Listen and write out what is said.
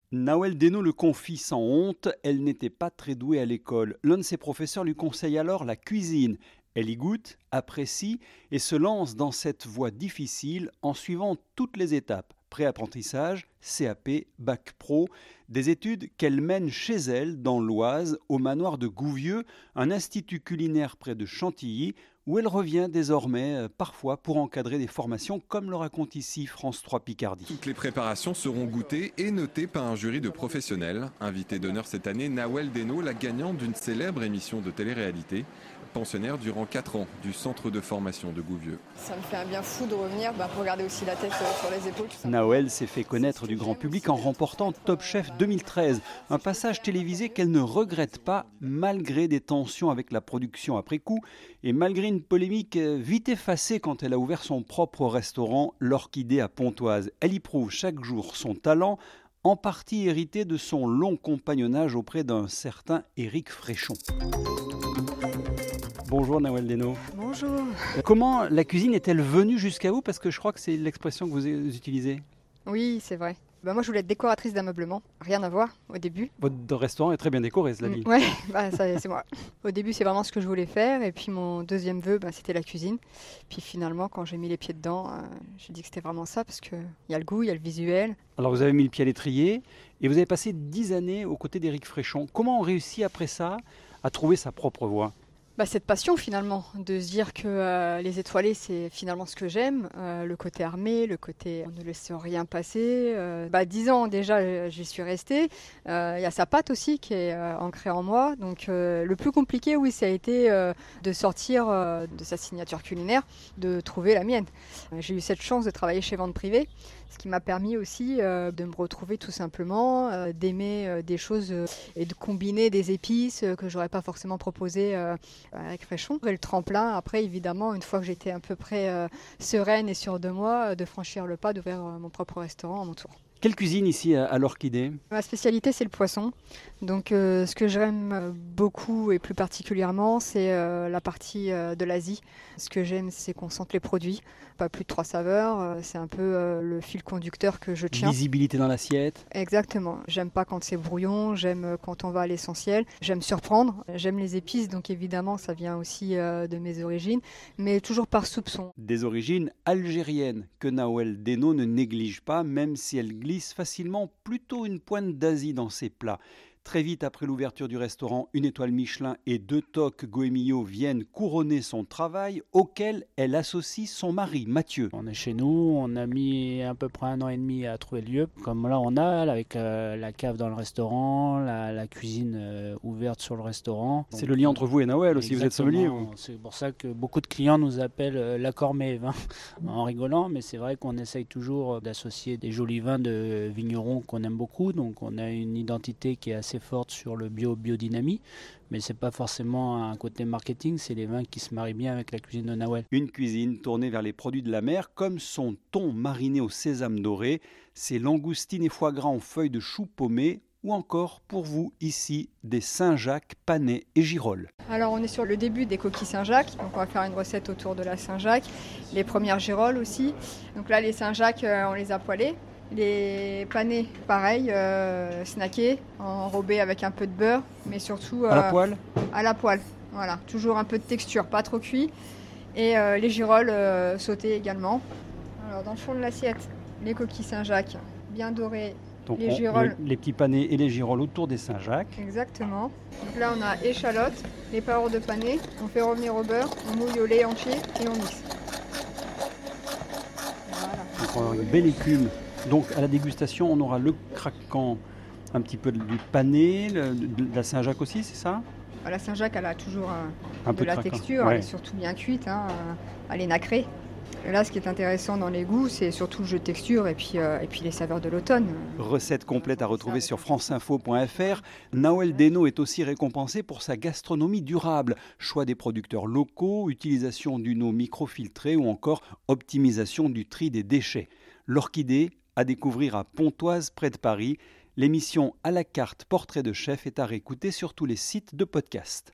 Nawel Deno le confie sans honte, elle n'était pas très douée à l'école. L'un de ses professeurs lui conseille alors la cuisine. Elle y goûte, apprécie et se lance dans cette voie difficile en suivant toutes les étapes. Pré-apprentissage, CAP, Bac Pro, des études qu'elle mène chez elle dans l'Oise, au manoir de Gouvieux, un institut culinaire près de Chantilly, où elle revient désormais parfois pour encadrer des formations, comme le raconte ici France 3 Picardie. Toutes les préparations seront goûtées et notées par un jury de professionnels. Invitée d'honneur cette année, Nawel Deno, la gagnante d'une célèbre émission de télé-réalité, pensionnaire durant 4 ans du centre de formation de Gouvieux. Ça me fait un bien fou de revenir pour regarder aussi la tête sur les épaules. Nawel s'est fait connaître du grand public en remportant Top Chef 2013, un passage télévisé qu'elle ne regrette pas malgré des tensions avec la production après coup et malgré une polémique vite effacée quand elle a ouvert son propre restaurant, l'Orchidée à Pontoise. Elle y prouve chaque jour son talent, en partie hérité de son long compagnonnage auprès d'un certain Éric Fréchon. Bonjour Nawel Deno. Bonjour. Comment la cuisine est-elle venue jusqu'à vous? Parce que je crois que c'est l'expression que vous utilisez. Oui, c'est vrai. Moi, je voulais être décoratrice d'ameublement. Rien à voir au début. Votre restaurant est très bien décoré, cela dit. Ouais, ça, c'est moi. Au début, c'est vraiment ce que je voulais faire. Et puis, mon deuxième vœu, c'était la cuisine. Puis finalement, quand j'ai mis les pieds dedans, j'ai dit que c'était vraiment ça parce qu'il y a le goût, il y a le visuel. Alors, vous avez mis le pied à l'étrier et vous avez passé 10 années aux côtés d'Éric Fréchon. Comment on réussit après ça à trouver sa propre voie? Cette passion finalement, de se dire que les étoilés c'est finalement ce que j'aime, le côté armé, le côté on ne laisse rien passer. 10 ans déjà j'y suis restée, il y a sa patte aussi qui est ancrée en moi, donc le plus compliqué oui ça a été de sortir de sa signature culinaire, de trouver la mienne. J'ai eu cette chance de travailler chez Vente Privée, ce qui m'a permis aussi de me retrouver tout simplement, d'aimer des choses et de combiner des épices que j'aurais pas forcément proposées avec Fréchon. Et le tremplin, après évidemment, une fois que j'étais à peu près sereine et sûre de moi, de franchir le pas, d'ouvrir mon propre restaurant à mon tour. Quelle cuisine ici à l'Orchidée? Ma spécialité, c'est le poisson. Donc, ce que j'aime beaucoup et plus particulièrement, c'est la partie de l'Asie. Ce que j'aime, c'est qu'on sente les produits, pas plus de 3 saveurs. C'est un peu le fil conducteur que je tiens. Visibilité dans l'assiette. Exactement. J'aime pas quand c'est brouillon, j'aime quand on va à l'essentiel. J'aime surprendre, j'aime les épices, donc évidemment, ça vient aussi de mes origines, mais toujours par soupçon. Des origines algériennes que Nawel Deno ne néglige pas, même si elle glisse facilement plutôt une pointe d'Asie dans ses plats. Très vite après l'ouverture du restaurant, une étoile Michelin et 2 toques Goemio viennent couronner son travail auquel elle associe son mari Mathieu. On est chez nous, on a mis à peu près 1 an et demi à trouver le lieu. Comme là on a avec la cave dans le restaurant, la cuisine ouverte sur le restaurant. C'est le lien entre vous et Nawel aussi, vous êtes sommelier. C'est pour ça que beaucoup de clients nous appellent la Cormet vin en rigolant, mais c'est vrai qu'on essaye toujours d'associer des jolis vins de vignerons qu'on aime beaucoup. Donc on a une identité qui est assez forte sur le biodynamie, mais c'est pas forcément un côté marketing, c'est les vins qui se marient bien avec la cuisine de Nawel. Une cuisine tournée vers les produits de la mer, comme son thon mariné au sésame doré, ses langoustines et foie gras en feuilles de chou paumé, ou encore pour vous ici des Saint-Jacques, panais et girolles. Alors on est sur le début des coquilles Saint-Jacques, donc on va faire une recette autour de la Saint-Jacques, les premières girolles aussi. Donc là les Saint-Jacques on les a poêlés. Les panais, pareil, snackés, enrobés avec un peu de beurre, mais surtout à la poêle. À la poêle, voilà, toujours un peu de texture, pas trop cuit. Et les girolles sautées également. Alors dans le fond de l'assiette, les coquilles Saint-Jacques, bien dorées. Donc les girolles. Les petits panais et les girolles autour des Saint-Jacques. Exactement. Donc là on a échalotes, les paroles de panais, on fait revenir au beurre, on mouille au lait entier et on mixe. Voilà. Donc on a une belle écume. Donc à la dégustation, on aura le craquant, un petit peu du pané, de la Saint-Jacques aussi, c'est ça? La Saint-Jacques, elle a toujours un de peu la craquant. texture, Ouais. elle est surtout bien cuite, elle est nacrée. Et là, ce qui est intéressant dans les goûts, c'est surtout le jeu de texture et puis les saveurs de l'automne. Recette complète à retrouver sur franceinfo.fr. Nawel Deno est aussi récompensée pour sa gastronomie durable, choix des producteurs locaux, utilisation d'une eau microfiltrée ou encore optimisation du tri des déchets. L'Orchidée, à découvrir à Pontoise, près de Paris. L'émission À la carte Portrait de chef est à réécouter sur tous les sites de podcast.